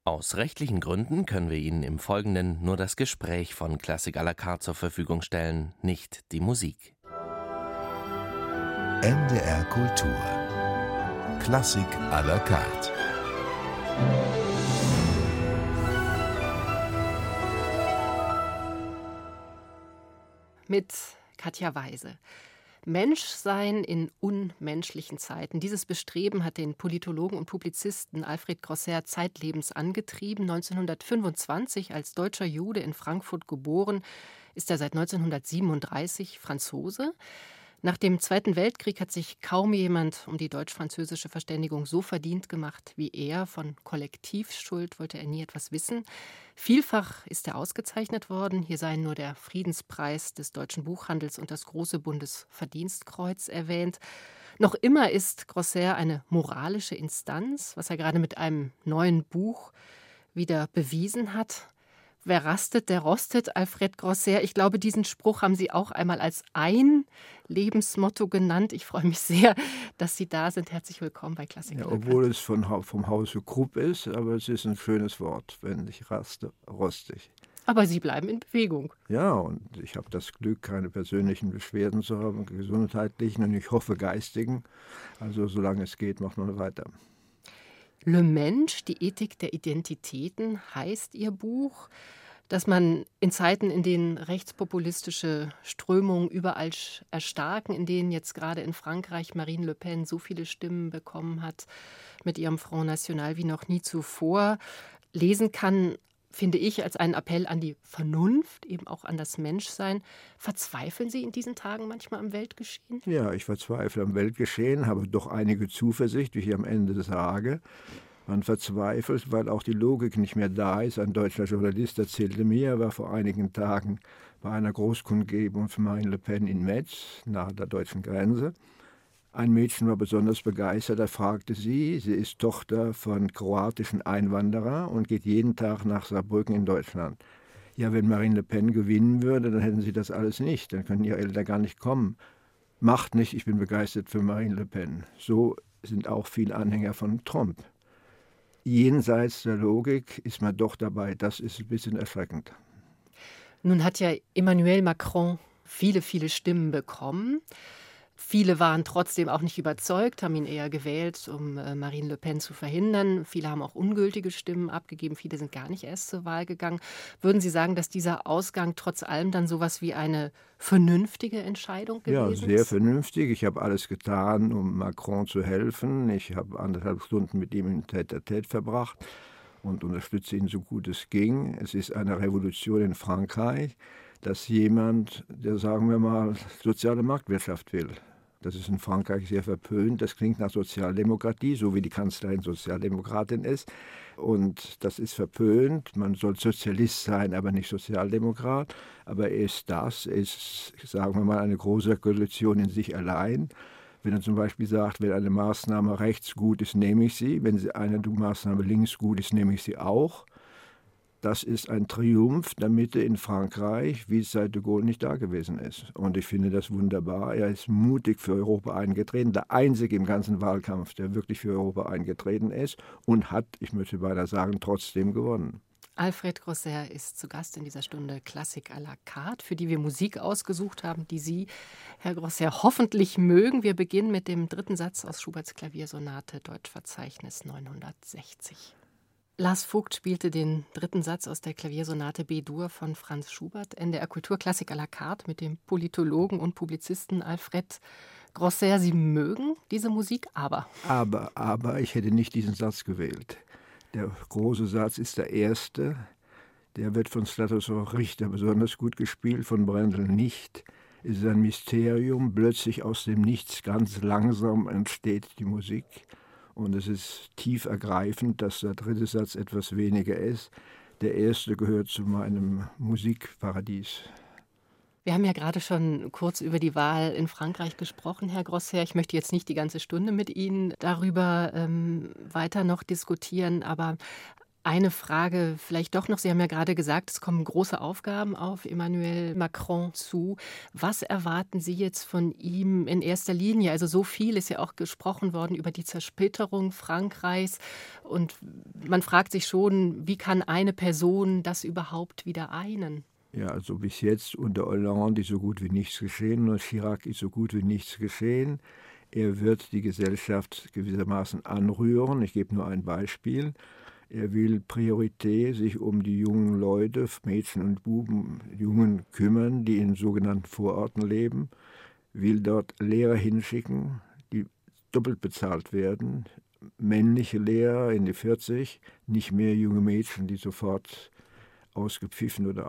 Aus rechtlichen Gründen können wir Ihnen im Folgenden nur das Gespräch von Klassik à la carte zur Verfügung stellen, nicht die Musik. NDR Kultur. Klassik à la carte. Mit Katja Weise. Menschsein in unmenschlichen Zeiten. Dieses Bestreben hat den Politologen und Publizisten Alfred Grosser zeitlebens angetrieben. 1925 als deutscher Jude in Frankfurt geboren, ist er seit 1937 Franzose. Nach dem Zweiten Weltkrieg hat sich kaum jemand um die deutsch-französische Verständigung so verdient gemacht wie er. Von Kollektivschuld wollte er nie etwas wissen. Vielfach ist er ausgezeichnet worden. Hier seien nur der Friedenspreis des deutschen Buchhandels und das große Bundesverdienstkreuz erwähnt. Noch immer ist Grosser eine moralische Instanz, was er gerade mit einem neuen Buch wieder bewiesen hat. Wer rastet, der rostet, Alfred Grosser. Ich glaube, diesen Spruch haben Sie auch einmal als ein Lebensmotto genannt. Ich freue mich sehr, dass Sie da sind. Herzlich willkommen bei Klassik. Ja, obwohl es vom Hause Krupp ist, aber es ist ein schönes Wort, wenn ich raste, rostig. Aber Sie bleiben in Bewegung. Ja, und ich habe das Glück, keine persönlichen Beschwerden zu haben, gesundheitlichen und ich hoffe geistigen. Also solange es geht, macht man weiter. Le Mensch, die Ethik der Identitäten, heißt Ihr Buch, dass man in Zeiten, in denen rechtspopulistische Strömungen überall erstarken, in denen jetzt gerade in Frankreich Marine Le Pen so viele Stimmen bekommen hat mit ihrem Front National wie noch nie zuvor, lesen kann, finde ich, als einen Appell an die Vernunft, eben auch an das Menschsein. Verzweifeln Sie in diesen Tagen manchmal am Weltgeschehen? Ja, ich verzweifle am Weltgeschehen, habe doch einige Zuversicht, wie ich am Ende sage. Man verzweifelt, weil auch die Logik nicht mehr da ist. Ein deutscher Journalist erzählte mir, er war vor einigen Tagen bei einer Großkundgebung für Marine Le Pen in Metz, nahe der deutschen Grenze. Ein Mädchen war besonders begeistert, er fragte sie ist Tochter von kroatischen Einwanderern und geht jeden Tag nach Saarbrücken in Deutschland. Ja, wenn Marine Le Pen gewinnen würde, dann hätten sie das alles nicht, dann können ihre Eltern gar nicht kommen. Macht nicht, ich bin begeistert für Marine Le Pen. So sind auch viele Anhänger von Trump. Jenseits der Logik ist man doch dabei, das ist ein bisschen erschreckend. Nun hat ja Emmanuel Macron viele, viele Stimmen bekommen. Viele waren trotzdem auch nicht überzeugt, haben ihn eher gewählt, um Marine Le Pen zu verhindern. Viele haben auch ungültige Stimmen abgegeben, viele sind gar nicht erst zur Wahl gegangen. Würden Sie sagen, dass dieser Ausgang trotz allem dann sowas wie eine vernünftige Entscheidung gewesen ist? Ja, sehr vernünftig. Ich habe alles getan, um Macron zu helfen. Ich habe 1,5 Stunden mit ihm in Tête-à-Tête verbracht und unterstütze ihn so gut es ging. Es ist eine Revolution in Frankreich, dass jemand, der, sagen wir mal, soziale Marktwirtschaft will. Das ist in Frankreich sehr verpönt. Das klingt nach Sozialdemokratie, so wie die Kanzlerin Sozialdemokratin ist. Und das ist verpönt. Man soll Sozialist sein, aber nicht Sozialdemokrat. Aber er ist sagen wir mal, eine große Koalition in sich allein. Wenn er zum Beispiel sagt, wenn eine Maßnahme rechts gut ist, nehme ich sie. Wenn eine Maßnahme links gut ist, nehme ich sie auch. Das ist ein Triumph der Mitte in Frankreich, wie es seit de Gaulle nicht da gewesen ist. Und ich finde das wunderbar. Er ist mutig für Europa eingetreten, der Einzige im ganzen Wahlkampf, der wirklich für Europa eingetreten ist und hat, ich möchte beinahe sagen, trotzdem gewonnen. Alfred Grosser ist zu Gast in dieser Stunde Klassik à la carte, für die wir Musik ausgesucht haben, die Sie, Herr Grosser, hoffentlich mögen. Wir beginnen mit dem 3. Satz aus Schuberts Klaviersonate, Deutschverzeichnis 960. Lars Vogt spielte den 3. Satz aus der Klaviersonate B-Dur von Franz Schubert. NDR Kultur Klassik à la carte mit dem Politologen und Publizisten Alfred Grosser. Sie mögen diese Musik, aber ich hätte nicht diesen Satz gewählt. Der große Satz ist der erste. Der wird von Stanislaw Richter besonders gut gespielt, von Brendel nicht. Es ist ein Mysterium. Plötzlich aus dem Nichts, ganz langsam entsteht die Musik. Und es ist tief ergreifend, dass der 3. Satz etwas weniger ist. Der erste gehört zu meinem Musikparadies. Wir haben ja gerade schon kurz über die Wahl in Frankreich gesprochen, Herr Grosser. Ich möchte jetzt nicht die ganze Stunde mit Ihnen darüber weiter noch diskutieren, aber Eine Frage vielleicht doch noch. Sie haben ja gerade gesagt, es kommen große Aufgaben auf Emmanuel Macron zu. Was erwarten Sie jetzt von ihm in erster Linie? Also so viel ist ja auch gesprochen worden über die Zersplitterung Frankreichs. Und man fragt sich schon, wie kann eine Person das überhaupt wieder einen? Ja, also bis jetzt unter Hollande ist so gut wie nichts geschehen und Chirac ist so gut wie nichts geschehen. Er wird die Gesellschaft gewissermaßen anrühren. Ich gebe nur ein Beispiel. Er will Priorität sich um die jungen Leute, Mädchen und Buben, Jungen kümmern, die in sogenannten Vororten leben, will dort Lehrer hinschicken, die doppelt bezahlt werden, männliche Lehrer in die 40, nicht mehr junge Mädchen, die sofort ausgepfiffen oder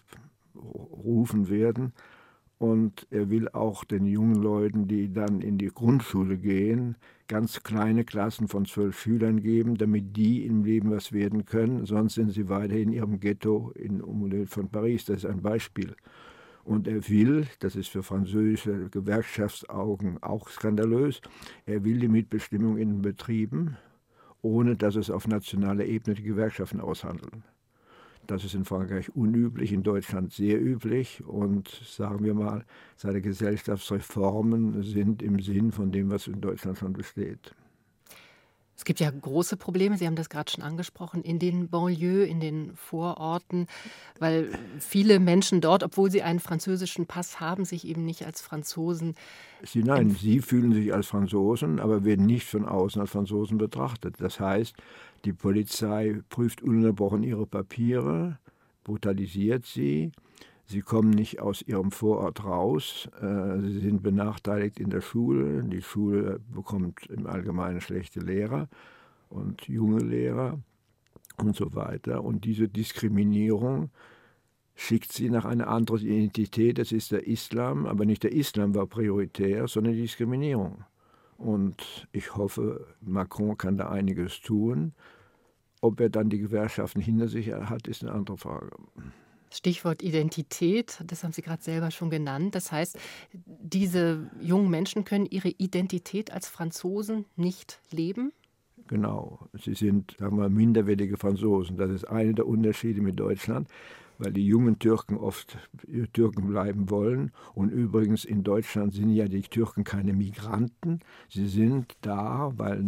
ausgerufen werden. Und er will auch den jungen Leuten, die dann in die Grundschule gehen, ganz kleine Klassen von 12 Schülern geben, damit die im Leben was werden können. Sonst sind sie weiterhin in ihrem Ghetto in Umwelt von Paris. Das ist ein Beispiel. Und er will, das ist für französische Gewerkschaftsaugen auch skandalös, er will die Mitbestimmung in den Betrieben, ohne dass es auf nationaler Ebene die Gewerkschaften aushandeln. Das ist in Frankreich unüblich, in Deutschland sehr üblich und sagen wir mal, seine Gesellschaftsreformen sind im Sinn von dem, was in Deutschland schon besteht. Es gibt ja große Probleme, Sie haben das gerade schon angesprochen, in den Banlieues, in den Vororten, weil viele Menschen dort, obwohl sie einen französischen Pass haben, sich eben nicht als Franzosen. Sie fühlen sich als Franzosen, aber werden nicht von außen als Franzosen betrachtet. Das heißt, die Polizei prüft ununterbrochen ihre Papiere, brutalisiert sie. Sie kommen nicht aus ihrem Vorort raus. Sie sind benachteiligt in der Schule. Die Schule bekommt im Allgemeinen schlechte Lehrer und junge Lehrer und so weiter. Und diese Diskriminierung schickt sie nach einer anderen Identität. Das ist der Islam, aber nicht der Islam war prioritär, sondern die Diskriminierung. Und ich hoffe, Macron kann da einiges tun. Ob er dann die Gewerkschaften hinter sich hat, ist eine andere Frage. Stichwort Identität, das haben Sie gerade selber schon genannt. Das heißt, diese jungen Menschen können ihre Identität als Franzosen nicht leben? Genau, sie sind, sagen wir, minderwertige Franzosen. Das ist einer der Unterschiede mit Deutschland, weil die jungen Türken oft Türken bleiben wollen. Und übrigens in Deutschland sind ja die Türken keine Migranten. Sie sind da, weil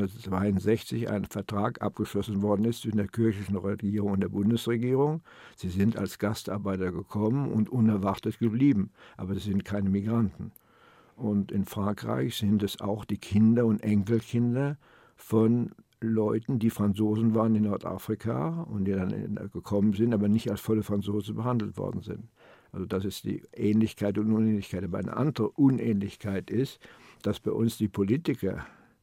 1962 ein Vertrag abgeschlossen worden ist zwischen der kirchlichen Regierung und der Bundesregierung. Sie sind als Gastarbeiter gekommen und unerwartet geblieben. Aber sie sind keine Migranten. Und in Frankreich sind es auch die Kinder und Enkelkinder von Leuten, die Franzosen waren in Nordafrika und die dann gekommen sind, aber nicht als volle Franzosen behandelt worden sind. Also das ist die Ähnlichkeit und Unähnlichkeit. Aber eine andere Unähnlichkeit ist, dass bei uns die Politiker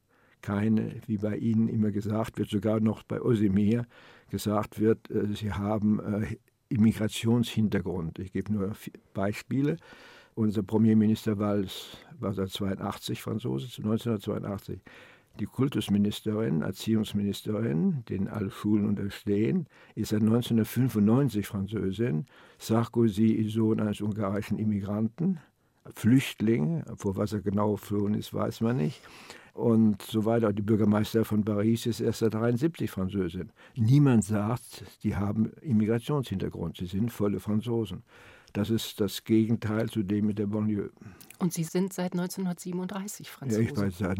keine, wie bei Ihnen immer gesagt wird, sogar noch bei Osimir gesagt wird, sie haben Immigrationshintergrund. Ich gebe nur Beispiele. Unser Premierminister Valls war seit 1982 Franzose, 1982. Die Kultusministerin, Erziehungsministerin, denen alle Schulen unterstehen, ist seit 1995 Französin. Sarkozy ist Sohn eines ungarischen Immigranten, Flüchtling, vor was er genau geflohen ist, weiß man nicht. Und so weiter. Die Bürgermeister von Paris ist erst seit 1973 Französin. Niemand sagt, die haben Immigrationshintergrund, sie sind volle Franzosen. Das ist das Gegenteil zu dem mit der Banlieue. Und Sie sind seit 1937 Franzose? Ja, ich war seit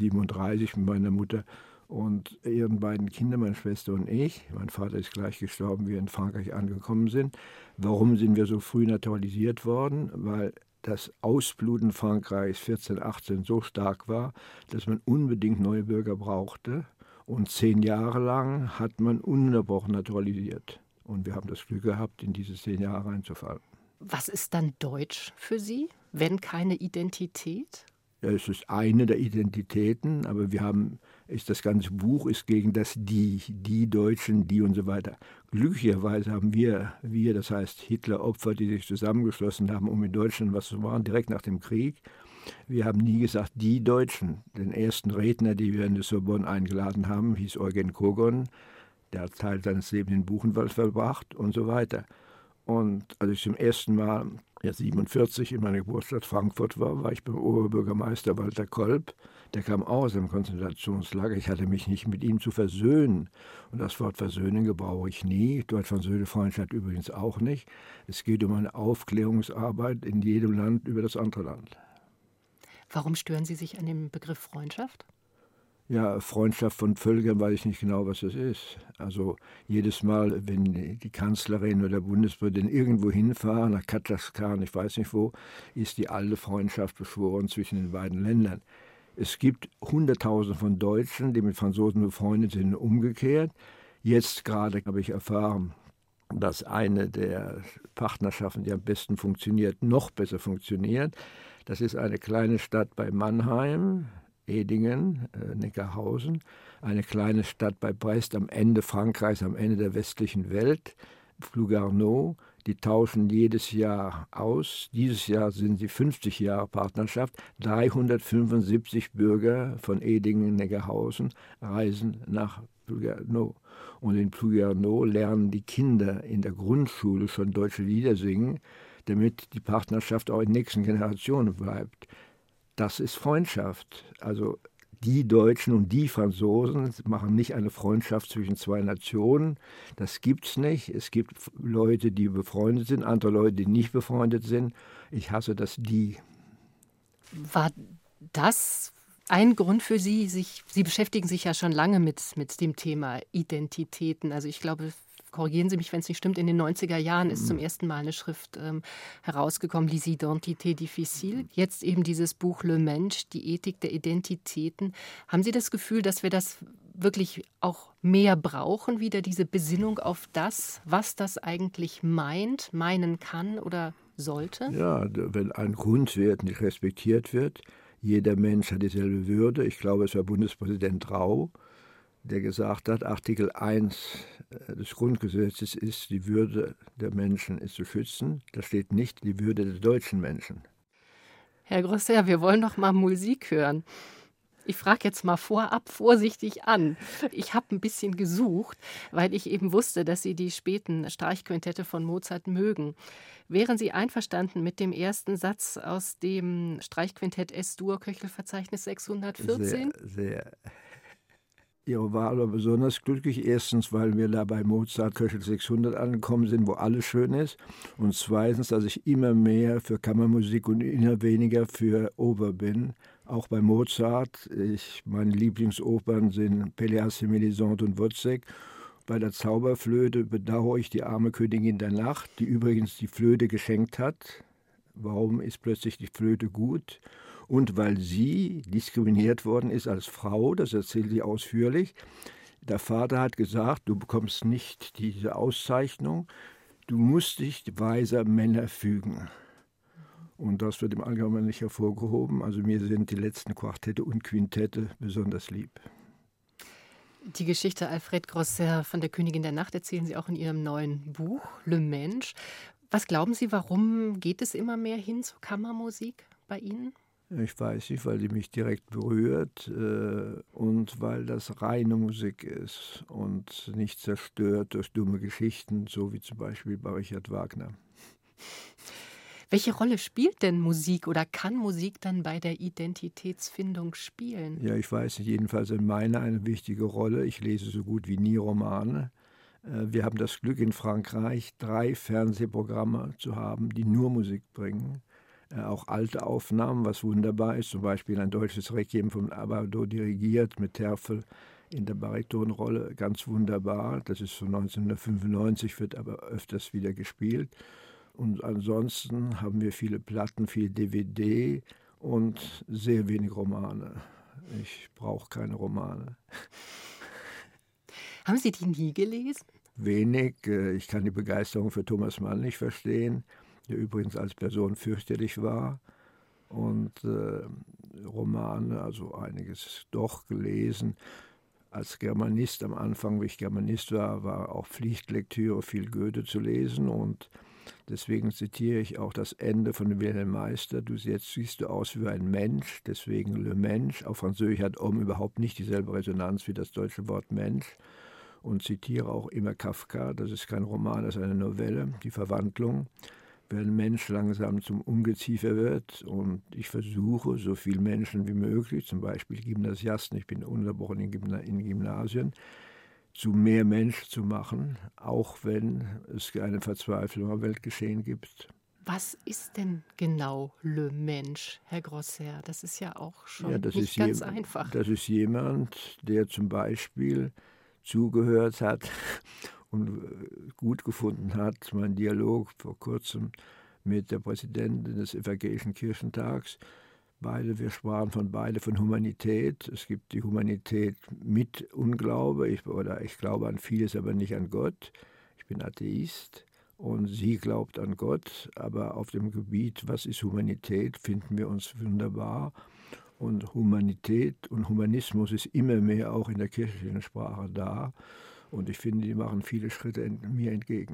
1937 mit meiner Mutter und ihren beiden Kindern, meine Schwester und ich. Mein Vater ist gleich gestorben, wie wir in Frankreich angekommen sind. Warum sind wir so früh naturalisiert worden? Weil das Ausbluten Frankreichs 1418 so stark war, dass man unbedingt neue Bürger brauchte. Und 10 Jahre lang hat man ununterbrochen naturalisiert. Und wir haben das Glück gehabt, in diese 10 Jahre reinzufallen. Was ist dann Deutsch für Sie, wenn keine Identität? Ja, es ist eine der Identitäten, aber das ganze Buch ist gegen das die Deutschen, die und so weiter. Glücklicherweise haben wir, das heißt Hitler-Opfer, die sich zusammengeschlossen haben, um in Deutschland was zu machen, direkt nach dem Krieg. Wir haben nie gesagt, die Deutschen. Den ersten Redner, den wir in der Sorbonne eingeladen haben, hieß Eugen Kogon. Der hat Teil seines Lebens in Buchenwald verbracht und so weiter. Und als ich zum ersten Mal 1947 in meiner Geburtsstadt Frankfurt war ich beim Oberbürgermeister Walter Kolb Der kam aus dem Konzentrationslager. Ich hatte mich nicht mit ihm zu versöhnen. Und das Wort versöhnen gebrauche ich nie. Deutsch-Französische-Freundschaft übrigens auch nicht. Es geht um eine Aufklärungsarbeit in jedem Land über das andere Land. Warum stören Sie sich an dem Begriff Freundschaft? Ja, Freundschaft von Völkern weiß ich nicht genau, was das ist. Also jedes Mal, wenn die Kanzlerin oder der Bundespräsident irgendwo hinfahren, nach Kasachstan, ich weiß nicht wo, ist die alte Freundschaft beschworen zwischen den beiden Ländern. Es gibt Hunderttausende von Deutschen, die mit Franzosen befreundet sind, umgekehrt. Jetzt gerade habe ich erfahren, dass eine der Partnerschaften, die am besten funktioniert, noch besser funktioniert. Das ist eine kleine Stadt bei Mannheim, Edingen, Neckarhausen, eine kleine Stadt bei Brest am Ende Frankreichs, am Ende der westlichen Welt, Plougarneau. Die tauschen jedes Jahr aus. Dieses Jahr sind sie 50 Jahre Partnerschaft. 375 Bürger von Edingen, Neckarhausen reisen nach Plougarneau. Und in Plougarneau lernen die Kinder in der Grundschule schon deutsche Lieder singen, damit die Partnerschaft auch in den nächsten Generationen bleibt. Das ist Freundschaft. Also die Deutschen und die Franzosen machen nicht eine Freundschaft zwischen zwei Nationen. Das gibt's nicht. Es gibt Leute, die befreundet sind, andere Leute, die nicht befreundet sind. Ich hasse das die. War das ein Grund für Sie? Sie beschäftigen sich ja schon lange mit dem Thema Identitäten. Also ich glaube, korrigieren Sie mich, wenn es nicht stimmt, in den 90er Jahren ist zum ersten Mal eine Schrift herausgekommen, Les Identités Difficiles. Jetzt eben dieses Buch Le Mensch, die Ethik der Identitäten. Haben Sie das Gefühl, dass wir das wirklich auch mehr brauchen, wieder diese Besinnung auf das, was das eigentlich meinen kann oder sollte? Ja, wenn ein Grundwert nicht respektiert wird, jeder Mensch hat dieselbe Würde. Ich glaube, es war Bundespräsident Rau, der gesagt hat, Artikel 1 des Grundgesetzes ist, die Würde der Menschen ist zu schützen. Da steht nicht die Würde der deutschen Menschen. Herr Grosser, wir wollen noch mal Musik hören. Ich frage jetzt mal vorab vorsichtig an. Ich habe ein bisschen gesucht, weil ich eben wusste, dass Sie die späten Streichquintette von Mozart mögen. Wären Sie einverstanden mit dem ersten Satz aus dem Streichquintett S-Dur Köchelverzeichnis 614? Sehr. Ihre Wahl war besonders glücklich. Erstens, weil wir da bei Mozart Köchel 600 angekommen sind, wo alles schön ist. Und zweitens, dass ich immer mehr für Kammermusik und immer weniger für Oper bin. Auch bei Mozart. Meine Lieblingsopern sind Pelléas, Mélisande und Wozzeck. Bei der Zauberflöte bedauere ich die arme Königin der Nacht, die übrigens die Flöte geschenkt hat. Warum ist plötzlich die Flöte gut? Und weil sie diskriminiert worden ist als Frau, das erzählt sie ausführlich. Der Vater hat gesagt, du bekommst nicht diese Auszeichnung, du musst dich weiser Männer fügen. Und das wird im Allgemeinen nicht hervorgehoben. Also mir sind die letzten Quartette und Quintette besonders lieb. Die Geschichte Alfred Grosser von der Königin der Nacht erzählen Sie auch in Ihrem neuen Buch, Le Mensch. Was glauben Sie, warum geht es immer mehr hin zur Kammermusik bei Ihnen? Ich weiß nicht, weil die mich direkt berührt und weil das reine Musik ist und nicht zerstört durch dumme Geschichten, so wie zum Beispiel bei Richard Wagner. Welche Rolle spielt denn Musik oder kann Musik dann bei der Identitätsfindung spielen? Ja, ich weiß nicht, jedenfalls in meiner eine wichtige Rolle. Ich lese so gut wie nie Romane. Wir haben das Glück in Frankreich, 3 Fernsehprogramme zu haben, die nur Musik bringen. Auch alte Aufnahmen, was wunderbar ist, zum Beispiel ein deutsches Requiem von Abbado dirigiert mit Terfel in der Baritonrolle, ganz wunderbar. Das ist von 1995, wird aber öfters wieder gespielt. Und ansonsten haben wir viele Platten, viel DVD und sehr wenig Romane. Ich brauche keine Romane. Haben Sie die nie gelesen? Wenig. Ich kann die Begeisterung für Thomas Mann nicht verstehen, der übrigens als Person fürchterlich war. Und Romane, also einiges doch gelesen. Als Germanist am Anfang, wie ich Germanist war auch Pflichtlektüre, viel Goethe zu lesen. Und deswegen zitiere ich auch das Ende von Wilhelm Meister. Jetzt siehst du aus wie ein Mensch, deswegen Le Mensch. Auf Französisch hat Homme überhaupt nicht dieselbe Resonanz wie das deutsche Wort Mensch. Und zitiere auch immer Kafka, das ist kein Roman, das ist eine Novelle, Die Verwandlung. wenn Mensch langsam zum Ungeziefer wird und ich versuche, so viele Menschen wie möglich, zum Beispiel Gymnasiasten, ich bin unterbrochen in Gymnasien, zu mehr Mensch zu machen, auch wenn es eine Verzweiflung am Weltgeschehen gibt. Was ist denn genau Le Mensch, Herr Grosserre? Das ist ja auch schon Das nicht ganz einfach. Das ist jemand, der zum Beispiel zugehört hat und gut gefunden hat, mein Dialog vor kurzem mit der Präsidentin des Evangelischen Kirchentags. Wir sprachen von Humanität. Es gibt die Humanität mit Unglaube. Ich glaube an vieles, aber nicht an Gott. Ich bin Atheist und sie glaubt an Gott. Aber auf dem Gebiet, was ist Humanität, finden wir uns wunderbar. Und Humanität und Humanismus ist immer mehr auch in der kirchlichen Sprache da. Und ich finde, die machen viele Schritte mir entgegen.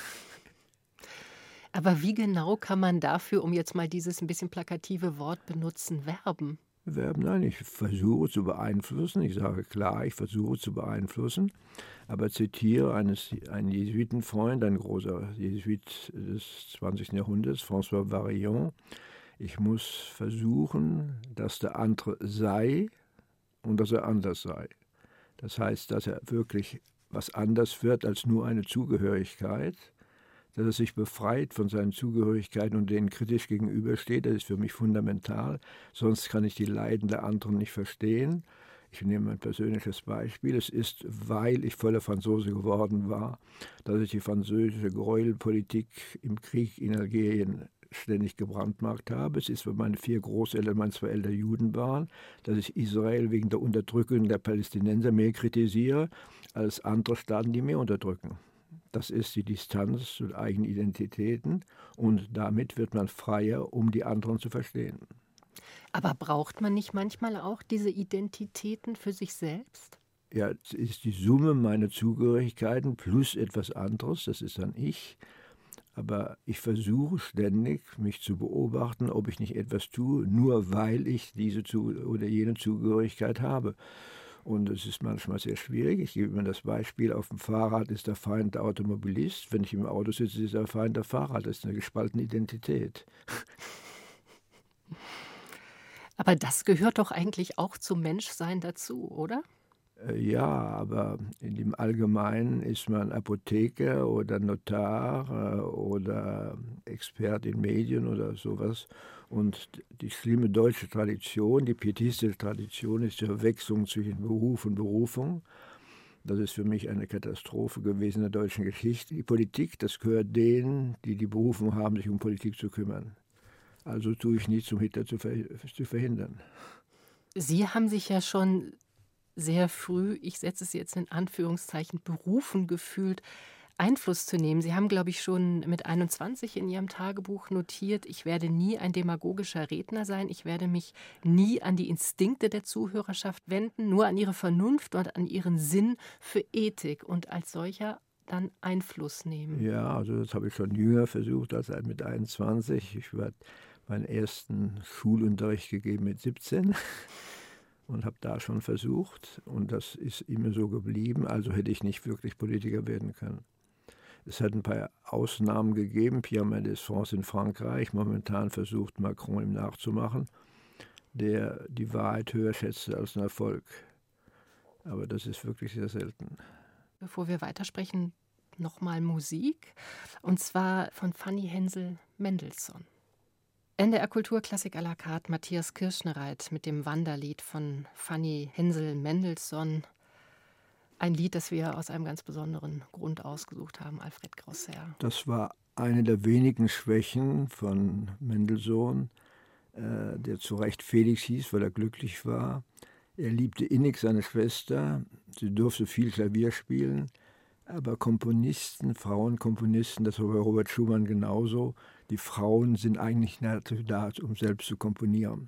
Aber wie genau kann man dafür, um jetzt mal dieses ein bisschen plakative Wort benutzen, werben? Nein, ich versuche zu beeinflussen. Ich sage klar, ich versuche zu beeinflussen. Aber zitiere einen Jesuitenfreund, ein großer Jesuit des 20. Jahrhunderts, François Varillon. Ich muss versuchen, dass der andere sei und dass er anders sei. Das heißt, dass er wirklich was anders wird als nur eine Zugehörigkeit, dass er sich befreit von seinen Zugehörigkeiten und denen kritisch gegenübersteht. Das ist für mich fundamental. Sonst kann ich die Leiden der anderen nicht verstehen. Ich nehme ein persönliches Beispiel. Es ist, weil ich voller Franzose geworden war, dass ich die französische Gräuelpolitik im Krieg in Algerien ständig gebrandmarkt habe. Es ist, weil meine 4 Großeltern, meine 2 Eltern Juden waren, dass ich Israel wegen der Unterdrückung der Palästinenser mehr kritisiere als andere Staaten, die mehr unterdrücken. Das ist die Distanz zu eigenen Identitäten und damit wird man freier, um die anderen zu verstehen. Aber braucht man nicht manchmal auch diese Identitäten für sich selbst? Ja, es ist die Summe meiner Zugehörigkeiten plus etwas anderes, das ist dann ich. Aber ich versuche ständig, mich zu beobachten, ob ich nicht etwas tue, nur weil ich diese oder jene Zugehörigkeit habe. Und es ist manchmal sehr schwierig. Ich gebe mir das Beispiel, auf dem Fahrrad ist der Feind der Automobilist. Wenn ich im Auto sitze, ist der Feind der Fahrrad. Das ist eine gespaltene Identität. Aber das gehört doch eigentlich auch zum Menschsein dazu, oder? Ja, aber in dem Allgemeinen ist man Apotheker oder Notar oder Experte in Medien oder sowas. Und die schlimme deutsche Tradition, die pietistische Tradition, ist die Verwechslung zwischen Beruf und Berufung. Das ist für mich eine Katastrophe gewesen in der deutschen Geschichte. Die Politik, das gehört denen, die die Berufung haben, sich um Politik zu kümmern. Also tue ich nichts, um Hitler zu verhindern. Sie haben sich ja schon sehr früh, ich setze es jetzt in Anführungszeichen, berufen gefühlt, Einfluss zu nehmen. Sie haben, glaube ich, schon mit 21 in Ihrem Tagebuch notiert, ich werde nie ein demagogischer Redner sein, ich werde mich nie an die Instinkte der Zuhörerschaft wenden, nur an ihre Vernunft und an ihren Sinn für Ethik und als solcher dann Einfluss nehmen. Ja, also das habe ich schon jünger versucht als mit 21. Ich habe meinen ersten Schulunterricht gegeben mit 17. Und habe da schon versucht und das ist immer so geblieben, also hätte ich nicht wirklich Politiker werden können. Es hat ein paar Ausnahmen gegeben, Pierre Mendès France in Frankreich, momentan versucht Macron ihm nachzumachen, der die Wahrheit höher schätzte als den Erfolg. Aber das ist wirklich sehr selten. Bevor wir weitersprechen, nochmal Musik, und zwar von Fanny Hensel-Mendelssohn. NDR Kultur Klassik à la carte, Matthias Kirschnereit mit dem Wanderlied von Fanny Hensel-Mendelssohn. Ein Lied, das wir aus einem ganz besonderen Grund ausgesucht haben, Alfred Grosserre. Das war eine der wenigen Schwächen von Mendelssohn, der zu Recht Felix hieß, weil er glücklich war. Er liebte innig seine Schwester, sie durfte viel Klavier spielen, aber Komponisten, Frauenkomponisten, das war bei Robert Schumann genauso, die Frauen sind eigentlich dazu da, um selbst zu komponieren.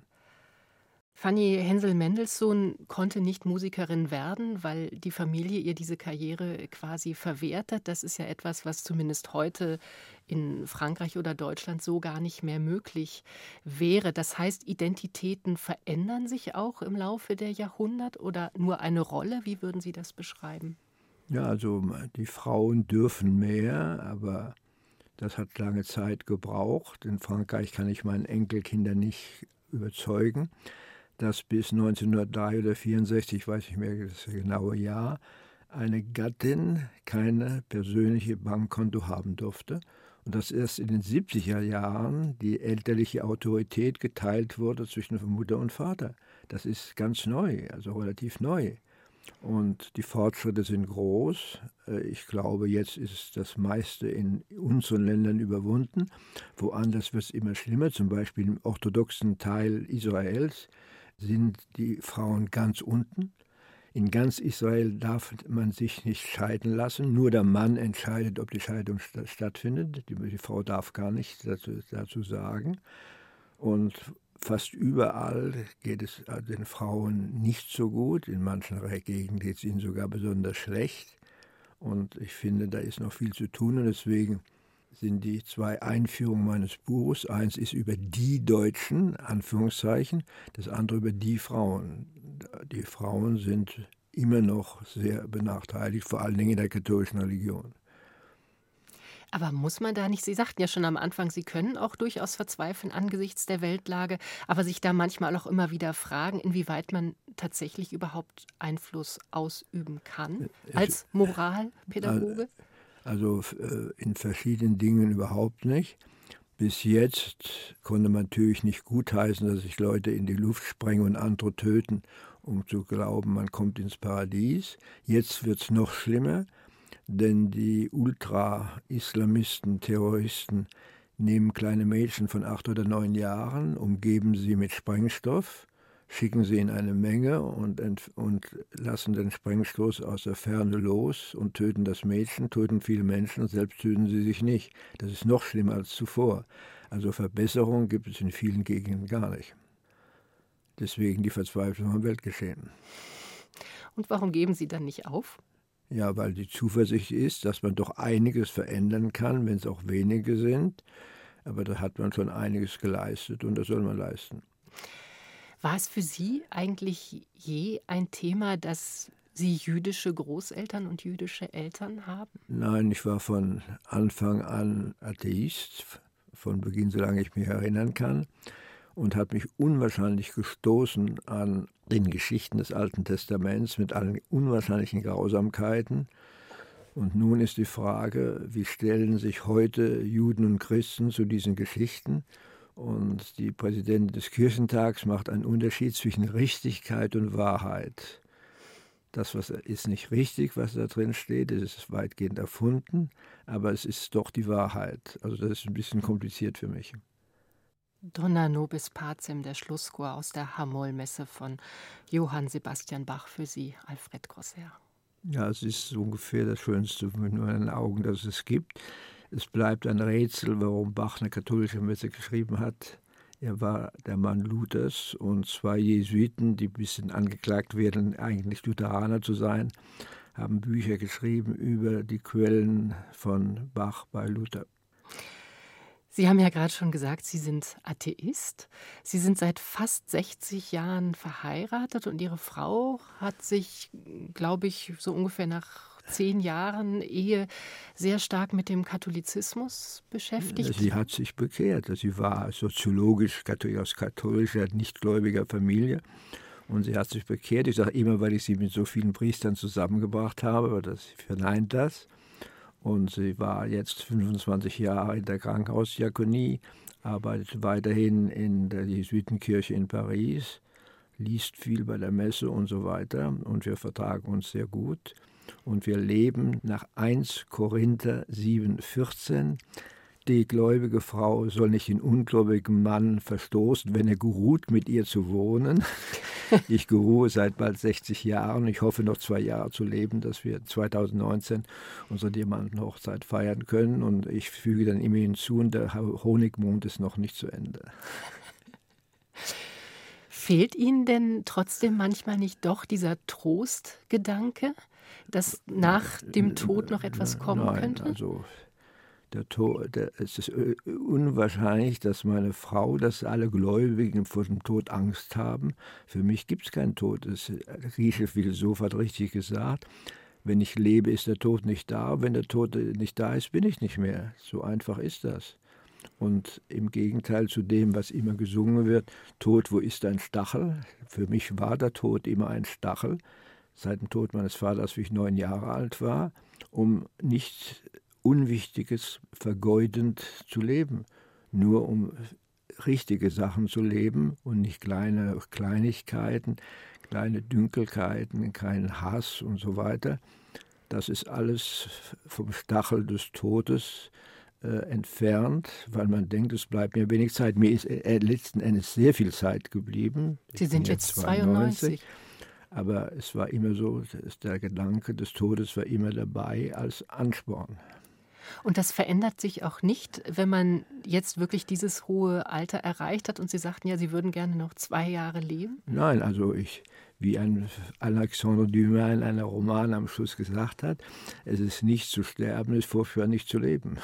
Fanny Hensel-Mendelssohn konnte nicht Musikerin werden, weil die Familie ihr diese Karriere quasi verwehrt hat. Das ist ja etwas, was zumindest heute in Frankreich oder Deutschland so gar nicht mehr möglich wäre. Das heißt, Identitäten verändern sich auch im Laufe der Jahrhunderte oder nur eine Rolle? Wie würden Sie das beschreiben? Ja, also die Frauen dürfen mehr, aber Das hat lange Zeit gebraucht. In Frankreich kann ich meinen Enkelkinder nicht überzeugen, dass bis 1903 oder 1964, ich weiß nicht mehr das genaue Jahr, eine Gattin keine persönliche Bankkonto haben durfte. Und dass erst in den 70er Jahren die elterliche Autorität geteilt wurde zwischen Mutter und Vater. Das ist ganz neu, also relativ neu. Und die Fortschritte sind groß. Ich glaube, jetzt ist das meiste in unseren Ländern überwunden. Woanders wird es immer schlimmer. Zum Beispiel im orthodoxen Teil Israels sind die Frauen ganz unten. In ganz Israel darf man sich nicht scheiden lassen. Nur der Mann entscheidet, ob die Scheidung stattfindet. Die Frau darf gar nichts dazu sagen. Und fast überall geht es den Frauen nicht so gut. In manchen Gegenden geht es ihnen sogar besonders schlecht. Und ich finde, da ist noch viel zu tun. Und deswegen sind die 2 Einführungen meines Buches. Eins ist über die Deutschen, Anführungszeichen, das andere über die Frauen. Die Frauen sind immer noch sehr benachteiligt, vor allen Dingen in der katholischen Religion. Aber muss man da nicht, Sie sagten ja schon am Anfang, Sie können auch durchaus verzweifeln angesichts der Weltlage, aber sich da manchmal auch immer wieder fragen, inwieweit man tatsächlich überhaupt Einfluss ausüben kann als Moralpädagoge? Also in verschiedenen Dingen überhaupt nicht. Bis jetzt konnte man natürlich nicht gutheißen, dass sich Leute in die Luft sprengen und andere töten, um zu glauben, man kommt ins Paradies. Jetzt wird es noch schlimmer, denn die Ultra-Islamisten, Terroristen nehmen kleine Mädchen von 8 oder 9 Jahren, umgeben sie mit Sprengstoff, schicken sie in eine Menge und lassen den Sprengstoß aus der Ferne los und töten das Mädchen, töten viele Menschen, selbst töten sie sich nicht. Das ist noch schlimmer als zuvor. Also Verbesserung gibt es in vielen Gegenden gar nicht. Deswegen die Verzweiflung am Weltgeschehen. Und warum geben Sie dann nicht auf? Ja, weil die Zuversicht ist, dass man doch einiges verändern kann, wenn es auch wenige sind. Aber da hat man schon einiges geleistet und das soll man leisten. War es für Sie eigentlich je ein Thema, dass Sie jüdische Großeltern und jüdische Eltern haben? Nein, ich war von Anfang an Atheist, von Beginn, solange ich mich erinnern kann, und habe mich unwahrscheinlich gestoßen an den Geschichten des Alten Testaments mit allen unwahrscheinlichen Grausamkeiten. Und nun ist die Frage, wie stellen sich heute Juden und Christen zu diesen Geschichten? Und die Präsidentin des Kirchentags macht einen Unterschied zwischen Richtigkeit und Wahrheit. Das ist nicht richtig, was da drin steht, es ist weitgehend erfunden, aber es ist doch die Wahrheit. Also das ist ein bisschen kompliziert für mich. Dona nobis pacem, der Schlusschor aus der Hamollmesse von Johann Sebastian Bach für Sie, Alfred Grosser. Ja, es ist ungefähr das Schönste mit meinen Augen, das es gibt. Es bleibt ein Rätsel, warum Bach eine katholische Messe geschrieben hat. Er war der Mann Luthers und 2 Jesuiten, die ein bisschen angeklagt werden, eigentlich Lutheraner zu sein, haben Bücher geschrieben über die Quellen von Bach bei Luther. Sie haben ja gerade schon gesagt, Sie sind Atheist. Sie sind seit fast 60 Jahren verheiratet und Ihre Frau hat sich, glaube ich, so ungefähr nach 10 Jahren Ehe sehr stark mit dem Katholizismus beschäftigt. Sie hat sich bekehrt. Sie war soziologisch aus katholischer, nichtgläubiger Familie und sie hat sich bekehrt. Ich sage immer, weil ich sie mit so vielen Priestern zusammengebracht habe, aber sie verneint das. Und sie war jetzt 25 Jahre in der Krankenhausdiakonie, arbeitet weiterhin in der Jesuitenkirche in Paris, liest viel bei der Messe und so weiter. Und wir vertragen uns sehr gut. Und wir leben nach 1 Korinther 7,14. Die gläubige Frau soll nicht den ungläubigen Mann verstoßen, wenn er geruht, mit ihr zu wohnen. Ich geruhe seit bald 60 Jahren. Ich hoffe, noch 2 Jahre zu leben, dass wir 2019 unsere Diamantenhochzeit feiern können. Und ich füge dann immer hinzu, und der Honigmond ist noch nicht zu Ende. Fehlt Ihnen denn trotzdem manchmal nicht doch dieser Trostgedanke, dass nach dem Tod noch etwas kommen könnte? Also es ist unwahrscheinlich, dass meine Frau, dass alle Gläubigen vor dem Tod Angst haben. Für mich gibt es keinen Tod. Das griechische Philosoph hat richtig gesagt, Wenn ich lebe, ist der Tod nicht da. Wenn der Tod nicht da ist, bin ich nicht mehr. So einfach ist das. Und im Gegenteil zu dem, was immer gesungen wird, Tod, wo ist dein Stachel? Für mich war der Tod immer ein Stachel, seit dem Tod meines Vaters, wie ich 9 Jahre alt war, um nichts Unwichtiges vergeudend zu leben, nur um richtige Sachen zu leben und nicht kleine Kleinigkeiten, kleine Dünkelkeiten, keinen Hass und so weiter. Das ist alles vom Stachel des Todes entfernt, weil man denkt, es bleibt mir wenig Zeit. Mir ist letzten Endes sehr viel Zeit geblieben. Sie sind jetzt 92. Aber es war immer so, der Gedanke des Todes war immer dabei als Ansporn. Und das verändert sich auch nicht, wenn man jetzt wirklich dieses hohe Alter erreicht hat. Und Sie sagten ja, Sie würden gerne noch 2 Jahre leben? Nein, also wie ein Alexandre Dumas in einem Roman am Schluss gesagt hat, es ist nicht zu sterben, es ist furchtbar nicht zu leben.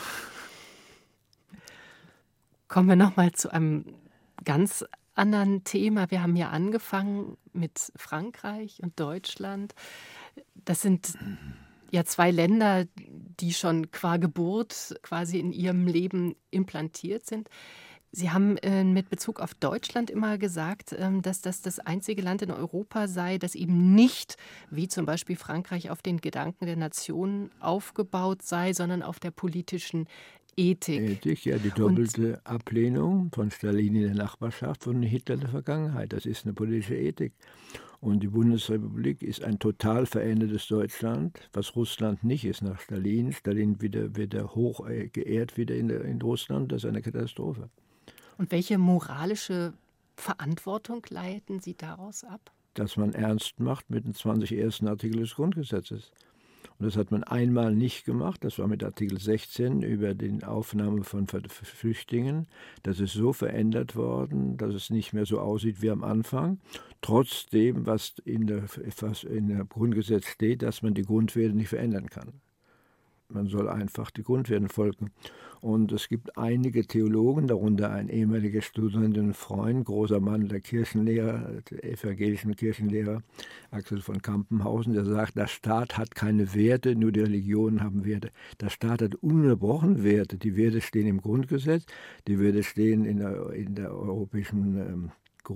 Kommen wir nochmal zu einem ganz anderen Thema. Wir haben ja angefangen mit Frankreich und Deutschland. Das sind ja 2 Länder, die schon qua Geburt quasi in ihrem Leben implantiert sind. Sie haben mit Bezug auf Deutschland immer gesagt, dass das das einzige Land in Europa sei, das eben nicht, wie zum Beispiel Frankreich, auf den Gedanken der Nation aufgebaut sei, sondern auf der politischen Ethik. Ethik, ja, die doppelte Ablehnung von Stalin in der Nachbarschaft, von Hitler in der Vergangenheit. Das ist eine politische Ethik. Und die Bundesrepublik ist ein total verändertes Deutschland, was Russland nicht ist nach Stalin. Stalin wieder hoch geehrt wieder in Russland, das ist eine Katastrophe. Und welche moralische Verantwortung leiten Sie daraus ab? Dass man ernst macht mit dem 20. Artikel des Grundgesetzes. Und das hat man einmal nicht gemacht, das war mit Artikel 16 über die Aufnahme von Flüchtlingen. Das ist so verändert worden, dass es nicht mehr so aussieht wie am Anfang. Trotzdem, was in der Grundgesetz steht, dass man die Grundwerte nicht verändern kann. Man soll einfach die Grundwerten folgen. Und es gibt einige Theologen, darunter ein ehemaliger Student und Freund, großer Mann, der Kirchenlehrer, der evangelischen Kirchenlehrer Axel von Kampenhausen, der sagt, der Staat hat keine Werte, nur die Religionen haben Werte. Der Staat hat ununterbrochen Werte. Die Werte stehen im Grundgesetz, die Werte stehen in der europäischen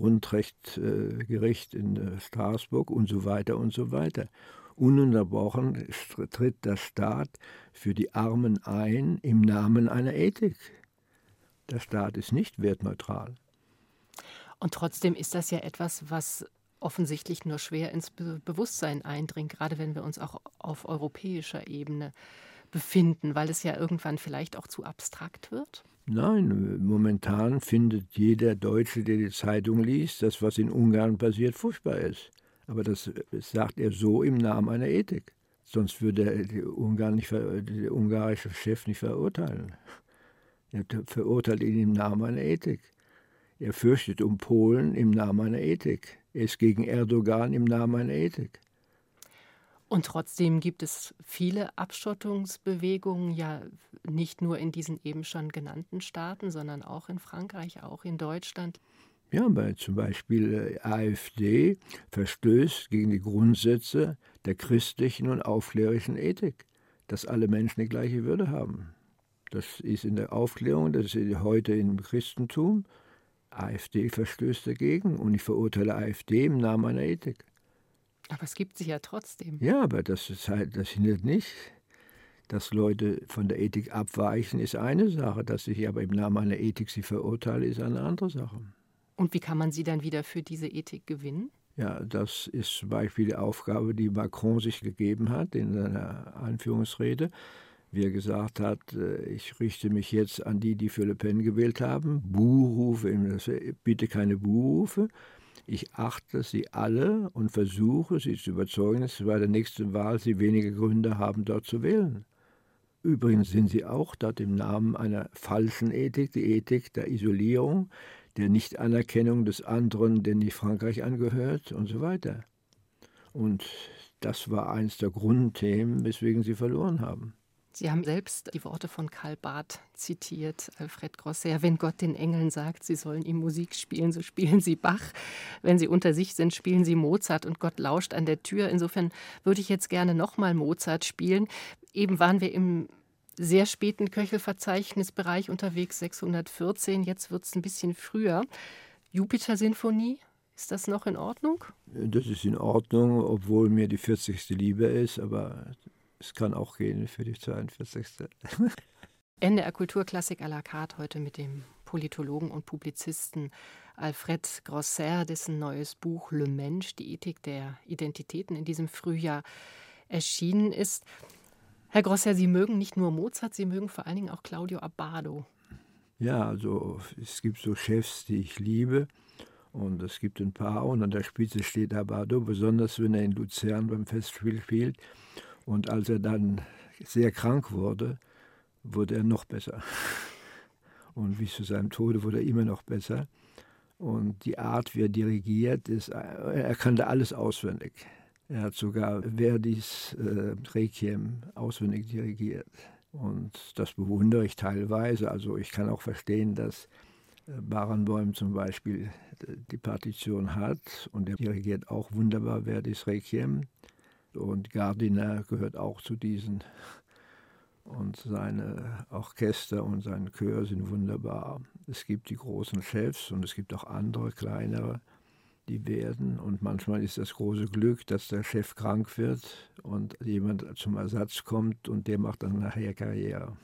Grundrechtsgericht in Straßburg und so weiter und so weiter. Ununterbrochen tritt der Staat für die Armen ein im Namen einer Ethik. Der Staat ist nicht wertneutral. Und trotzdem ist das ja etwas, was offensichtlich nur schwer ins Bewusstsein eindringt, gerade wenn wir uns auch auf europäischer Ebene befinden, weil es ja irgendwann vielleicht auch zu abstrakt wird? Nein, momentan findet jeder Deutsche, der die Zeitung liest, dass was in Ungarn passiert, furchtbar ist. Aber das sagt er so im Namen einer Ethik. Sonst würde der ungarische Chef nicht verurteilen. Er verurteilt ihn im Namen einer Ethik. Er fürchtet um Polen im Namen einer Ethik. Er ist gegen Erdogan im Namen einer Ethik. Und trotzdem gibt es viele Abschottungsbewegungen, ja nicht nur in diesen eben schon genannten Staaten, sondern auch in Frankreich, auch in Deutschland. Ja, weil zum Beispiel AfD verstößt gegen die Grundsätze der christlichen und aufklärerischen Ethik, dass alle Menschen die gleiche Würde haben. Das ist in der Aufklärung, das ist heute im Christentum. AfD verstößt dagegen und ich verurteile AfD im Namen einer Ethik. Aber es gibt sie ja trotzdem. Ja, aber das hindert nicht. Dass Leute von der Ethik abweichen, ist eine Sache. Dass ich aber im Namen einer Ethik sie verurteile, ist eine andere Sache. Und wie kann man sie dann wieder für diese Ethik gewinnen? Ja, das ist zum Beispiel die Aufgabe, die Macron sich gegeben hat in seiner Einführungsrede, wie er gesagt hat, ich richte mich jetzt an die für Le Pen gewählt haben, Buhrufe, bitte keine Buhrufe. Ich achte sie alle und versuche, sie zu überzeugen, dass bei der nächsten Wahl sie wenige Gründe haben, dort zu wählen. Übrigens sind sie auch dort im Namen einer falschen Ethik, die Ethik der Isolierung, der Nichtanerkennung des anderen, der nicht Frankreich angehört und so weiter. Und das war eines der Grundthemen, weswegen sie verloren haben. Sie haben selbst die Worte von Karl Barth zitiert, Alfred Grosser. Wenn Gott den Engeln sagt, sie sollen ihm Musik spielen, so spielen sie Bach. Wenn sie unter sich sind, spielen sie Mozart und Gott lauscht an der Tür. Insofern würde ich jetzt gerne nochmal Mozart spielen. Eben waren wir im sehr späten Köchelverzeichnisbereich unterwegs, 614. Jetzt wird es ein bisschen früher. Jupiter-Sinfonie, ist das noch in Ordnung? Das ist in Ordnung, obwohl mir die 40. lieber ist, aber es kann auch gehen für die 42. NDR Kulturklassik à la carte heute mit dem Politologen und Publizisten Alfred Grosser, dessen neues Buch Le Mensch, die Ethik der Identitäten in diesem Frühjahr erschienen ist. Herr Grosser, Sie mögen nicht nur Mozart, Sie mögen vor allen Dingen auch Claudio Abbado. Ja, also es gibt so Chefs, die ich liebe. Und es gibt ein paar. Und an der Spitze steht Abbado, besonders wenn er in Luzern beim Festspiel spielt. Und als er dann sehr krank wurde, wurde er noch besser. Und bis zu seinem Tode wurde er immer noch besser. Und die Art, wie er dirigiert, er kannte alles auswendig. Er hat sogar Verdis Requiem auswendig dirigiert. Und das bewundere ich teilweise. Also ich kann auch verstehen, dass Barenboim zum Beispiel die Partition hat. Und er dirigiert auch wunderbar Verdis Requiem. Und Gardiner gehört auch zu diesen. Und seine Orchester und sein Chör sind wunderbar. Es gibt die großen Chefs und es gibt auch andere, kleinere, die werden. Und manchmal ist das große Glück, dass der Chef krank wird und jemand zum Ersatz kommt und der macht dann nachher Karriere.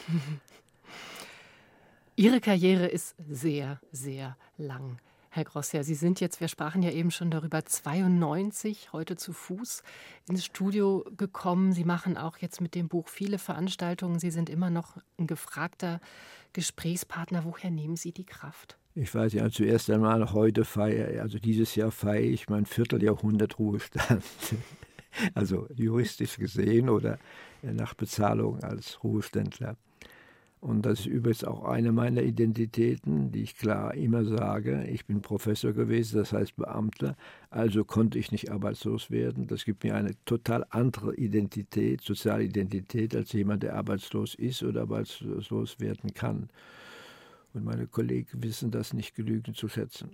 Ihre Karriere ist sehr, sehr lang. Herr Grosser, Sie sind jetzt, wir sprachen ja eben schon darüber, 92, heute zu Fuß ins Studio gekommen. Sie machen auch jetzt mit dem Buch viele Veranstaltungen. Sie sind immer noch ein gefragter Gesprächspartner. Woher nehmen Sie die Kraft? Ich weiß ja, zuerst einmal dieses Jahr feiere ich mein Vierteljahrhundert Ruhestand. Also juristisch gesehen oder nach Bezahlung als Ruheständler. Und das ist übrigens auch eine meiner Identitäten, die ich klar immer sage. Ich bin Professor gewesen, das heißt Beamter, also konnte ich nicht arbeitslos werden. Das gibt mir eine total andere Identität, soziale Identität, als jemand, der arbeitslos ist oder arbeitslos werden kann. Und meine Kollegen wissen das nicht genügend zu schätzen.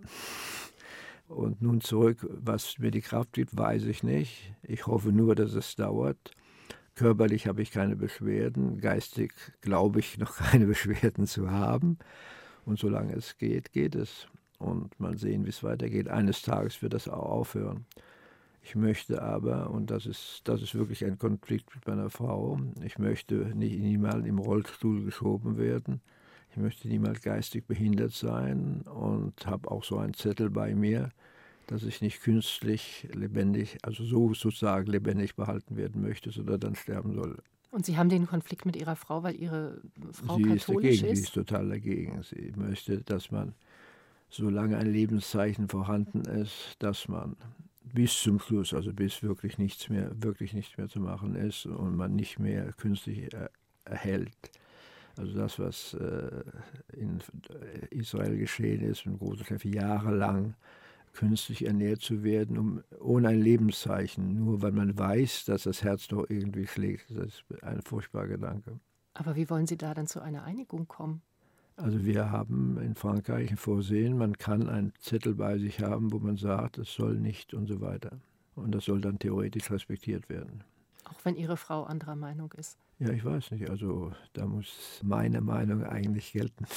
Und nun zurück, was mir die Kraft gibt, weiß ich nicht. Ich hoffe nur, dass es dauert. Körperlich habe ich keine Beschwerden, geistig glaube ich noch keine Beschwerden zu haben. Und solange es geht, geht es. Und mal sehen, wie es weitergeht. Eines Tages wird das auch aufhören. Ich möchte aber, und das ist wirklich ein Konflikt mit meiner Frau, ich möchte niemals im Rollstuhl geschoben werden. Ich möchte niemals geistig behindert sein und habe auch so einen Zettel bei mir, dass ich nicht künstlich lebendig, also so sozusagen lebendig behalten werden möchte, sondern dann sterben soll. Und Sie haben den Konflikt mit Ihrer Frau, weil Ihre Frau katholisch ist? Sie ist total dagegen. Sie möchte, dass man, solange ein Lebenszeichen vorhanden ist, dass man bis zum Schluss, also bis wirklich nichts mehr zu machen ist und man nicht mehr künstlich erhält. Also das, was in Israel geschehen ist, mit großen Chef jahrelang künstlich ernährt zu werden, ohne ein Lebenszeichen, nur weil man weiß, dass das Herz doch irgendwie schlägt. Das ist ein furchtbarer Gedanke. Aber wie wollen Sie da dann zu einer Einigung kommen? Also wir haben in Frankreich ein Vorsehen, man kann einen Zettel bei sich haben, wo man sagt, es soll nicht und so weiter. Und das soll dann theoretisch respektiert werden. Auch wenn Ihre Frau anderer Meinung ist? Ja, ich weiß nicht. Also da muss meine Meinung eigentlich gelten.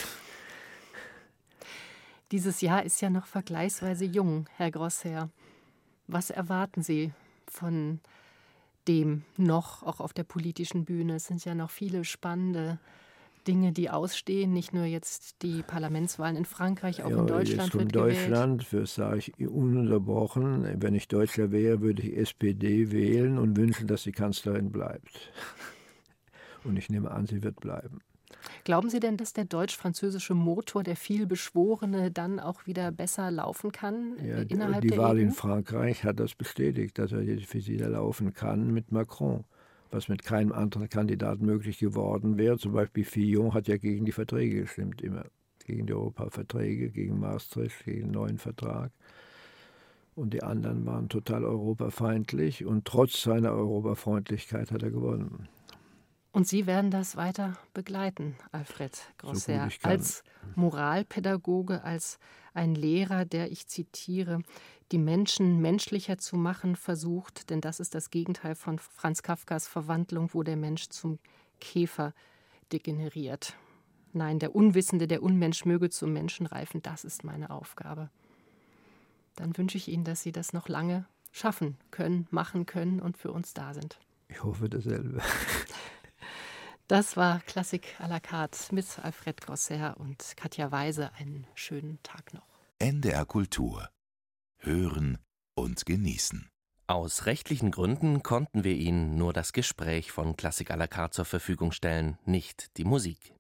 Dieses Jahr ist ja noch vergleichsweise jung, Herr Grosser. Was erwarten Sie von dem noch, auch auf der politischen Bühne? Es sind ja noch viele spannende Dinge, die ausstehen. Nicht nur jetzt die Parlamentswahlen in Frankreich, auch in Deutschland wird gewählt. In Deutschland sage ich ununterbrochen, wenn ich Deutscher wäre, würde ich SPD wählen und wünschen, dass die Kanzlerin bleibt. Und ich nehme an, sie wird bleiben. Glauben Sie denn, dass der deutsch-französische Motor, der vielbeschworene, dann auch wieder besser laufen kann innerhalb der EU? Die Wahl in Frankreich hat das bestätigt, dass er für sie laufen kann mit Macron, was mit keinem anderen Kandidaten möglich geworden wäre. Zum Beispiel Fillon hat ja gegen die Verträge gestimmt, immer gegen die Europaverträge, gegen Maastricht, gegen den neuen Vertrag. Und die anderen waren total europafeindlich und trotz seiner Europafreundlichkeit hat er gewonnen. Und Sie werden das weiter begleiten, Alfred Grosser, So gut ich kann. als Moralpädagoge, als ein Lehrer, der, ich zitiere, die Menschen menschlicher zu machen versucht, denn das ist das Gegenteil von Franz Kafkas Verwandlung, wo der Mensch zum Käfer degeneriert. Nein, der Unwissende, der Unmensch möge zum Menschen reifen, das ist meine Aufgabe. Dann wünsche ich Ihnen, dass Sie das noch lange schaffen können, machen können und für uns da sind. Ich hoffe dasselbe. Das war Klassik à la carte mit Alfred Grosser und Katja Weise. Einen schönen Tag noch. NDR Kultur. Hören und genießen. Aus rechtlichen Gründen konnten wir Ihnen nur das Gespräch von Klassik à la carte zur Verfügung stellen, nicht die Musik.